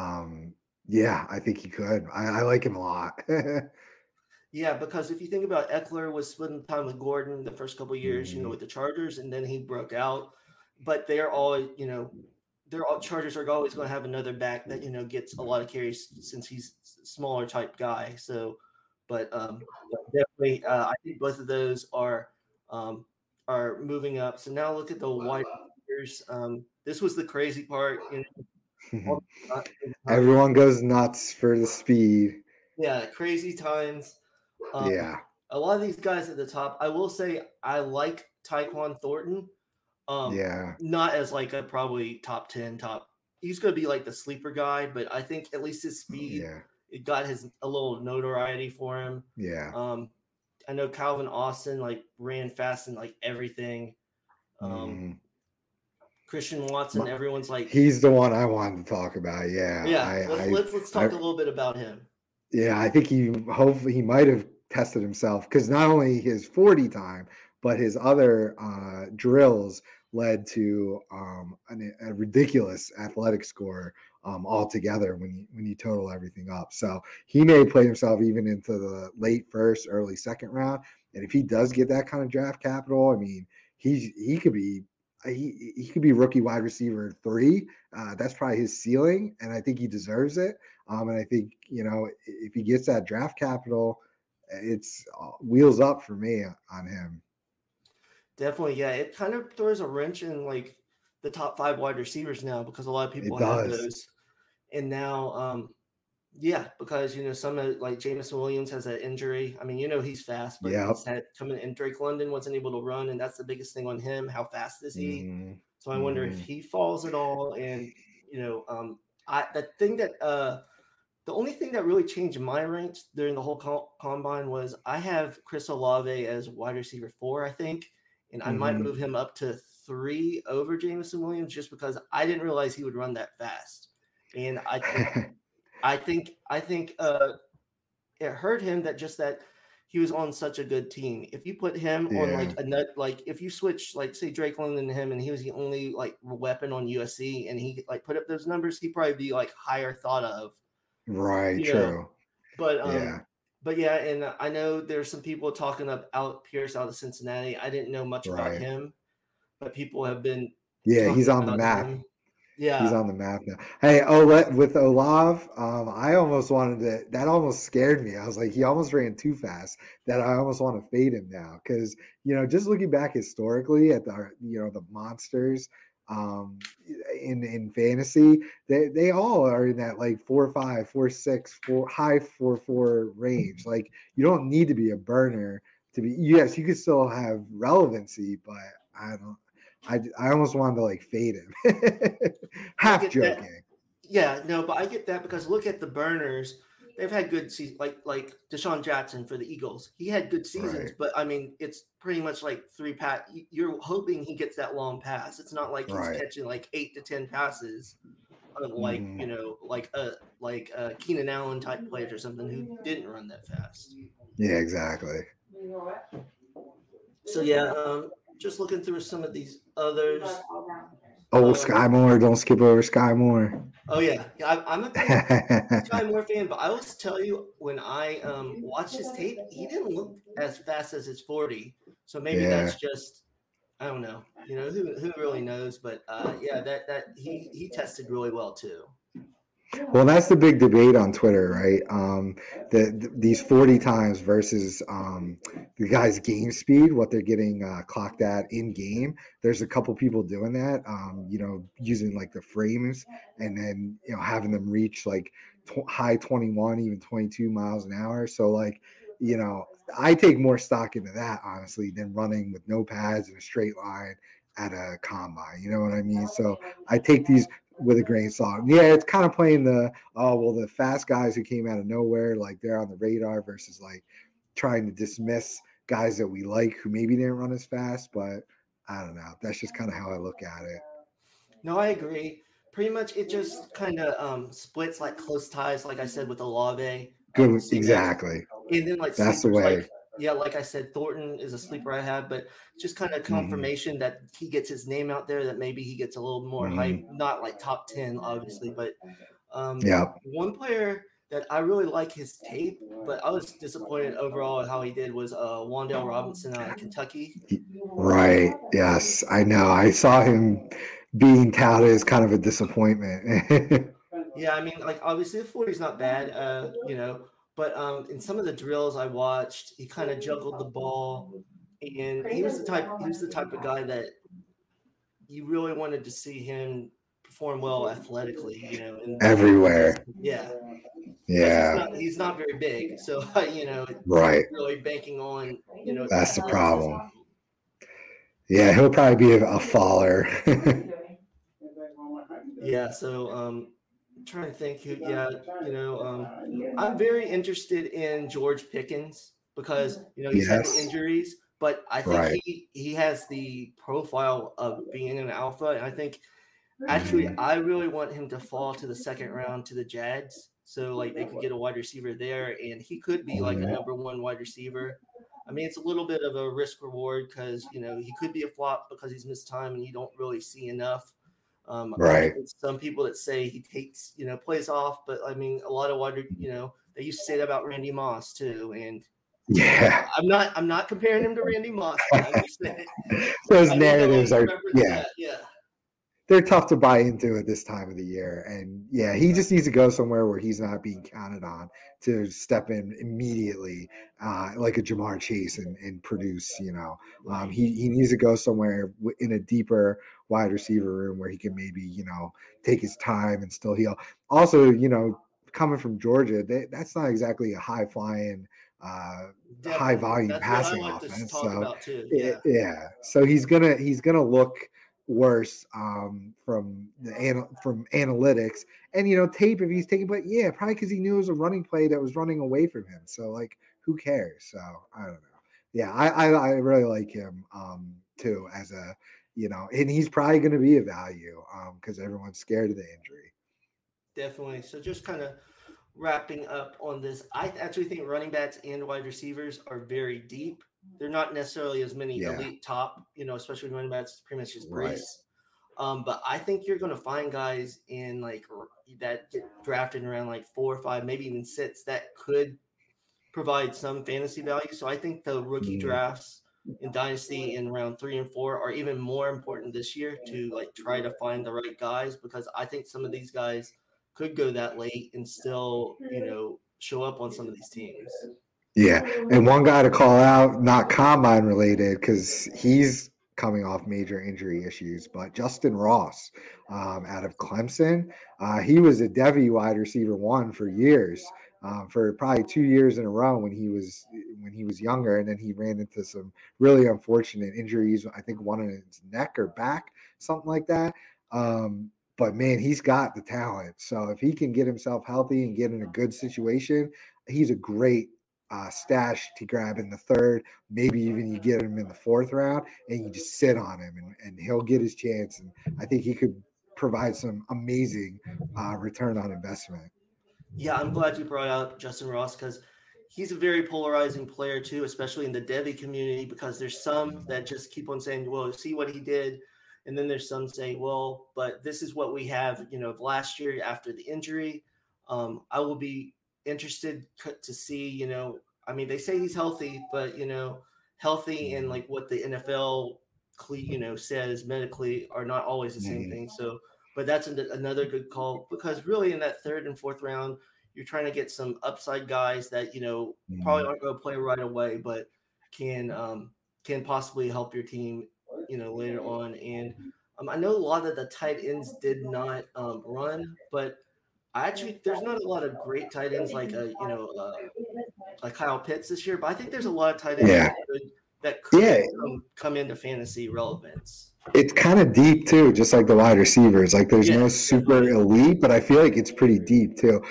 Yeah, I think he could. I like him a lot. Yeah, because if you think about Eckler was splitting time with Gordon the first couple of years, Mhm. with the Chargers, and then he broke out. But they're all, they're all Chargers are always going to have another back that gets a lot of carries since he's a smaller type guy. So, but definitely, I think both of those are moving up. So now look at the wide receivers. This was the crazy part. All the time. Everyone goes nuts for the speed. Yeah, crazy times. Um, Yeah. a lot of these guys at the top, I will say I like Tyquan Thornton. Yeah. Not as like a probably top 10 top. He's going to be like the sleeper guy, but I think at least his speed Yeah. it got his a little notoriety for him. Yeah. Um, I know Calvin Austin like ran fast in like everything. Um, Mhm. Christian Watson, My, everyone's like, he's the one I wanted to talk about. Yeah. yeah, let's I talk a little bit about him. Yeah, I think he might have tested himself because not only his 40 time, but his other drills led to a ridiculous athletic score altogether when you total everything up. So he may play himself even into the late first, early second round. And if he does get that kind of draft capital, I mean, he could be he could be rookie wide receiver 3. That's probably his ceiling, and I think he deserves it. And I think, if he gets that draft capital, it's wheels up for me on him. Definitely, yeah. It kind of throws a wrench in like the top 5 wide receivers now because a lot of It people had does. those. And now, yeah, because some of like Jameson Williams has that injury. I mean, he's fast, but Yep. he's had coming and Drake London wasn't able to run, and that's the biggest thing on him. How fast is he? Mm-hmm. So I wonder if Mm-hmm. he falls at all. And I the thing that the only thing that really changed my ranks during the whole combine was I have Chris Olave as wide receiver 4, I think, and I might Mm-hmm. move him up to 3 over Jameson Williams just because I didn't realize he would run that fast. And I think it hurt him that he was on such a good team. If you put him on Yeah. like a nut, like if you switch, like say Drake London and him, and he was the only like weapon on USC, and he like put up those numbers, he'd probably be like higher thought of, Right. you know. True. But Yeah. but yeah, and I know there's some people talking up Alec Pierce out of Cincinnati. I didn't know much about Right. him, but people have been Yeah. talking He's on the about map. him. He's Yeah, on the map now. Hey, with Olave, I almost wanted to. That almost scared me. I was like, he almost ran too fast. That I almost want to fade him now because just looking back historically at the monsters in fantasy, they all are in that like 4.5, 4.6, high 4.4 range. Like you don't need to be a burner to be. Yes, you could still have relevancy, but I don't. I almost wanted to like fade him. I Half get that. joking. Yeah, no, but I get that because look at the burners. they've had good seasons, like Deshaun Jackson for the Eagles. He had good seasons, Right. but I mean, it's pretty much like you're hoping he gets that long pass. It's not like he's Right. catching like 8 to 10 passes, like Mhm. like Keenan Allen type players or something who didn't run that fast. Yeah, exactly. So yeah, just looking through some of these others. Oh, Um, Sky Moore. Don't skip over Sky Moore. oh yeah, I'm a big Sky Moore fan, but I will tell you when I watched his tape, he didn't look as fast as his 40. So maybe Yeah. that's just I don't know. You know who really knows, but yeah, that he tested really well too. Well, that's the big debate on Twitter, right? These 40 times versus the guy's game speed, what they're getting clocked at in game. There's a couple people doing that, using like the frames and then, having them reach like high 21, even 22 miles an hour. So like, I take more stock into that, honestly, than running with no pads in a straight line at a combine. You know what I mean? So I take these with a grain of salt. Yeah, it's kind of playing the the fast guys who came out of nowhere, like they're on the radar versus like trying to dismiss guys that we like who maybe didn't run as fast. But I don't know. That's just kind of how I look at it. No, I agree. Pretty much, it just kind of splits like close ties, like I said with Olave. Good, Seeing that, exactly. and then like That's the sleepers, way. like I said, Thornton is a sleeper I have, but just kind of Mm-hmm. confirmation that he gets his name out there, that maybe he gets a little more hype. Mm-hmm. Not like top 10, obviously, but Yeah. one player that I really like his tape, but I was disappointed overall at how he did was Wan'Dale Robinson out of Kentucky. Right. Yes, I know. I saw him being touted as kind of a disappointment. Yeah, I mean, like obviously the 40 is not bad, but in some of the drills I watched, he kind of juggled the ball, and he was the type of guy that you really wanted to see him perform well athletically, and do all the Everywhere. adjustments. Yeah, because he's Yeah. not very big, so Right. you're really banking on That's the athleticism. problem. Yeah, he'll probably be a faller. Yeah, so I'm trying to think who. Yeah, I'm very interested in George Pickens because he's had the Yes. injuries, but I think Right. he has the profile of being an alpha, and I think actually Mhm. I really want him to fall to the second round to the Jags, so like they could get a wide receiver there, and he could be like a Mhm. number one wide receiver. I mean, it's a little bit of a risk reward because he could be a flop because he's missed time and you don't really see enough. I've Right. heard some people that say he takes, plays off, but I mean, a lot of they used to say that about Randy Moss too. And Yeah. I'm not comparing him to Randy Moss, but I'm just saying, Those I didn't know narratives you are, referenced yeah, that. Yeah, they're tough to buy into at this time of the year. And yeah, he just needs to go somewhere where he's not being counted on to step in immediately, like a Jamar Chase and produce. right. He needs to go somewhere in a deeper wide receiver room where he can maybe take his time and still heal. Also, coming from Georgia, that's not exactly a high flying. High Definitely. volume That's what I passing like to offense. talk So about too. Yeah. yeah, so he's gonna look worse from analytics and tape if he's taking, but yeah, probably because he knew it was a running play that was running away from him. So like, who cares? So I don't know. Yeah, I really like him too as a and he's probably going to be a value because everyone's scared of the injury. Definitely. So just kind of wrapping up on this, I actually think running backs and wide receivers are very deep. They're not necessarily as many Yeah, elite top, especially running backs, pretty much just right. Brees. But I think you're going to find guys in like that get drafted around like 4 or 5, maybe even 6 that could provide some fantasy value. So I think the rookie Mm, drafts in Dynasty in round 3 and 4 are even more important this year to like try to find the right guys because I think some of these guys could go that late and still, show up on some of these teams. yeah, and one guy to call out, not combine related, because he's coming off major injury issues, but Justin Ross out of Clemson. He was a Devy wide receiver one for years, for probably 2 years in a row when he was younger, and then he ran into some really unfortunate injuries. I think one in his neck or back, something like that. but man, he's got the talent. So if he can get himself healthy and get in a good situation, he's a great stash to grab in the third. Maybe even you get him in the fourth round and you just sit on him and he'll get his chance. And I think he could provide some amazing return on investment. Yeah, I'm glad you brought out Justin Ross because he's a very polarizing player too, especially in the Devy community, because there's some that just keep on saying, well, see what he did. And then there's some saying, well, but this is what we have, last year after the injury. I will be interested to see, I mean, they say he's healthy, but, healthy and like what the NFL, says medically are not always the same thing. So, but that's another good call because really in that third and fourth round, you're trying to get some upside guys that probably aren't going to play right away, but can possibly help your team, later on. And I know a lot of the tight ends did not run, but there's not a lot of great tight ends like like Kyle Pitts this year. But I think there's a lot of tight ends that could come into fantasy relevance. It's kind of deep too, just like the wide receivers. Like there's no super elite, but I feel like it's pretty deep too.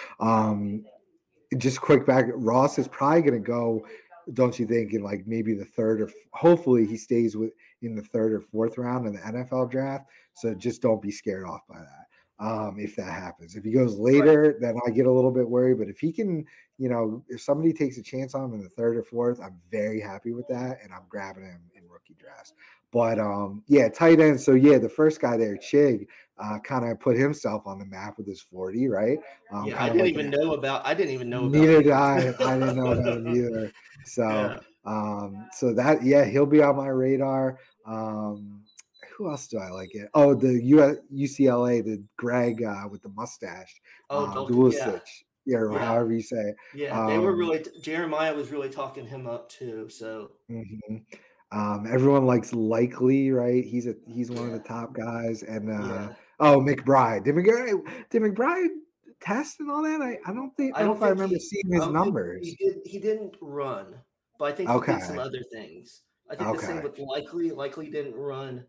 Just quick back, Ross is probably going to go, don't you think, in like maybe the third or hopefully he stays in the third or fourth round in the NFL draft. So just don't be scared off by that. If that happens, if he goes later, then I get a little bit worried. But if he can, if somebody takes a chance on him in the third or fourth, I'm very happy with that, and I'm grabbing him in rookie drafts. But tight end. So the first guy there, Chig, kind of put himself on the map with his 40, right? I didn't even know about. Neither did I. I didn't know about him either. So, so that he'll be on my radar. Who else do I like it? Oh, the UCLA, the Greg with the mustache. Dulcich. Or however you say it. Yeah, they were really. Jeremiah was really talking him up too. So. Everyone likes Likely, right? He's one of the top guys, and McBride. Did McBride test and all that? I don't know if I remember seeing his numbers. He didn't run, but I think he did some other things. I think the same with Likely. Likely didn't run.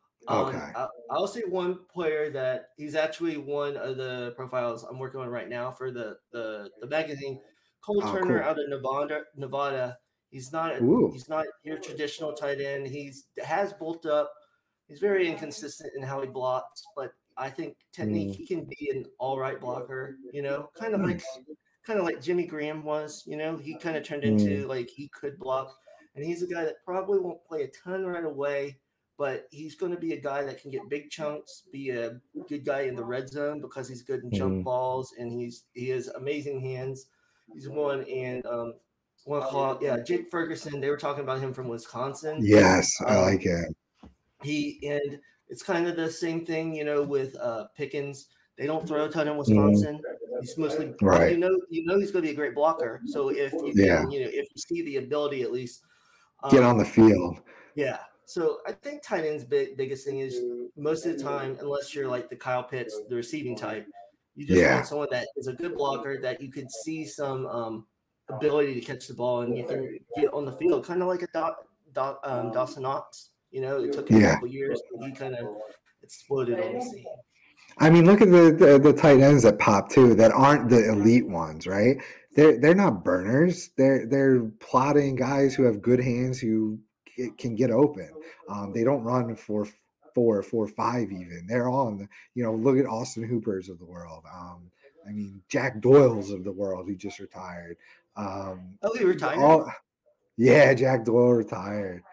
I'll say one player that he's actually one of the profiles I'm working on right now for the magazine. Cole Turner out of Nevada. He's not your traditional tight end. He has bulked up. He's very inconsistent in how he blocks, but I think technique he can be an all right blocker. Kind of like Jimmy Graham was. He kind of turned into like he could block, and he's a guy that probably won't play a ton right away, but he's going to be a guy that can get big chunks, be a good guy in the red zone because he's good in jump balls and he has amazing hands. He's one and Jake Ferguson. They were talking about him from Wisconsin. Yes, I like him. And it's kind of the same thing, with Pickens. They don't throw a ton in Wisconsin. He's mostly right. He's going to be a great blocker. So if you can, if you see the ability at least get on the field. Yeah. So I think tight end's biggest thing is most of the time, unless you're like the Kyle Pitts, the receiving type, you just want someone that is a good blocker that you could see some ability to catch the ball and you can get on the field, kind of like a Dawson Knox. It took him a couple years, but he kind of exploded on the scene. I mean, look at the tight ends that pop too, that aren't the elite ones, right? They're not burners. They're plotting guys who have good hands who can get open. They don't run for 4.5 even. They're on look at Austin Hoopers of the world. I mean, Jack Doyle's of the world who just retired. He retired? Jack Doyle retired.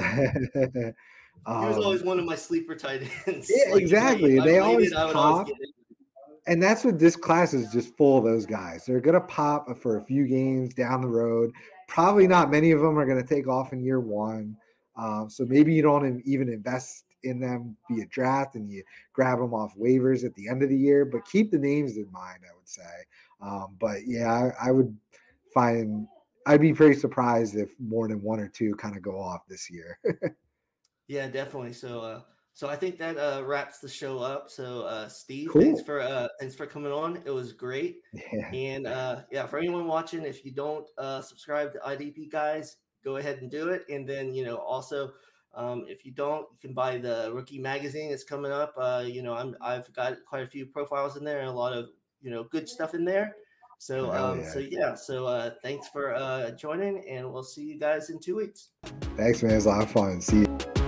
He was always one of my sleeper tight ends. Yeah, exactly. They always pop. And that's what this class is just full of those guys. They're going to pop for a few games down the road. Probably not many of them are going to take off in year one. So maybe you don't even invest in them via draft and you grab them off waivers at the end of the year, but keep the names in mind, I would say. I would I'd be pretty surprised if more than one or two kind of go off this year. Yeah, definitely. So I think that wraps the show up. So Steve, cool. thanks for coming on. It was great. Yeah. And for anyone watching, if you don't subscribe to IDP Guys, go ahead and do it. And then also If you don't, you can buy the Rookie magazine. It's coming up. I've got quite a few profiles in there and a lot of good stuff in there. So Hell yeah. thanks for joining, and we'll see you guys in 2 weeks. Thanks, man. It was a lot of fun. See you.